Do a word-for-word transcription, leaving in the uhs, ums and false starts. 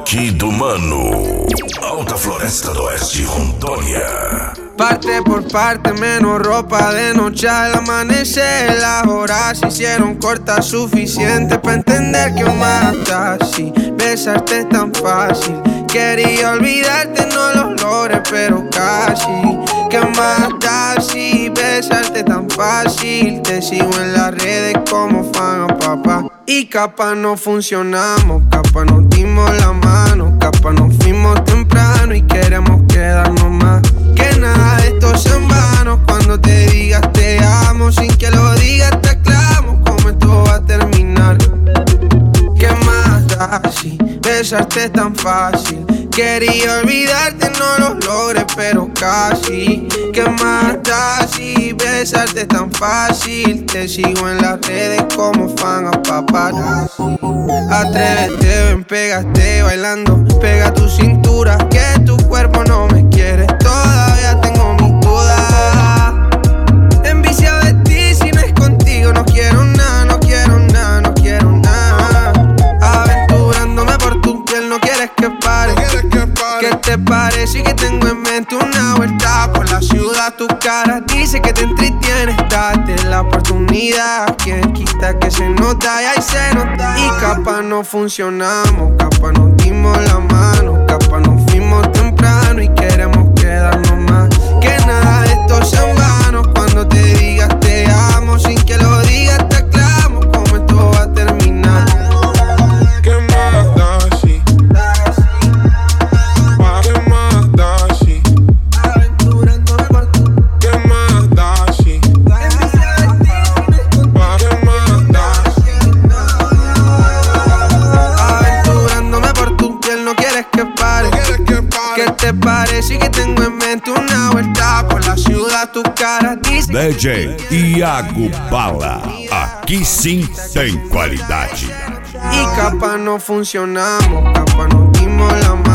Rock do Mano, Alta Floresta do Oeste, Rondônia. Parte por parte, menos ropa de noche al amanecer. Las horas se hicieron cortas, suficiente para entender que un mata así. Besarte es tan fácil, quería olvidarte, no lo logré, pero casi. Que mata si besarte tan fácil. Te sigo en las redes como fan a papá. Y capaz no funcionamos, capaz nos dimos la mano, capaz nos fuimos temprano y queremos quedarnos más. Que nada de esto sea en vano. Cuando te digas te amo, sin que lo digas te aclamo cómo esto va a terminar. ¿Qué más da si besarte es tan fácil? Quería olvidarte, no lo logré, pero casi. ¿Qué más da si besarte es tan fácil? Te sigo en las redes como fan a paparazzi. Atrévete, ven, pégate bailando. Pega tu cintura, que tu cuerpo no me quiere. Todavía tengo mis dudas. Enviciado de ti, si no es contigo no quiero nada, no quiero nada, no quiero nada. Aventurándome por tu piel, no quieres que pare. ¿Qué te parece que tengo en mente una vuelta por la ciudad? Tu cara dice que te entretienes, date la oportunidad. Quien quita que se nota y ahí se nota. Y capaz no funcionamos, capaz nos dimos la mano, capaz nos fuimos temprano y queremos quedarnos más. Que nada de esto sea en vano. Cuando te digas te amo, sin que lo digas te aclamo cómo esto va a terminar. ¿Qué más da si? ¿Qué más da si? Aventurándome por tu ¿Qué más da si? ¿Qué más da Aventurándome por tu piel, no quieres que pare. ¿Quieres que pare? ¿Qué te parece que tengo en mente una vuelta por la ciudad? Tu cara dice D J Iago Bala, aqui sim tem qualidade. y capaz no funcionamos, capaz nos dimos la mano.